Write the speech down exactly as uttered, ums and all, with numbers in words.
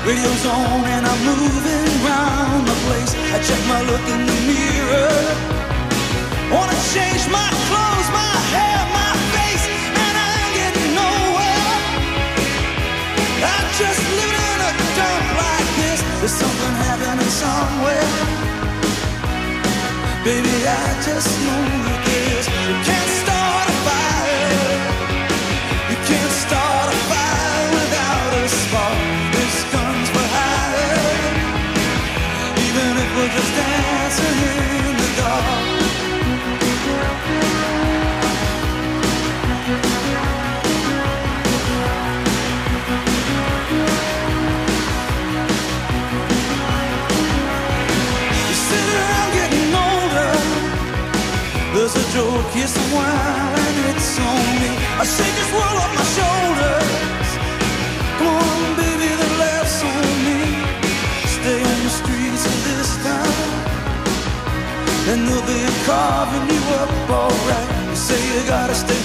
Radio's on and I'm moving round the place. I check my look in the mirror. Wanna change my clothes, my hair, my face, and I ain't getting nowhere. I just live in a dump like this. There's something happening somewhere. Baby, I just know that this. You can't start a fire. You can't start a fire without a spark. This gun's for hire. Even if we're just dancing in the dark. You sit around getting older. There's a joke, here's some wine, and it's on me. I shake this world off my shoulders. Come on, baby, the laughs on me. Stay on the streets of this town, and they'll be carving you up alright. You say you gotta stay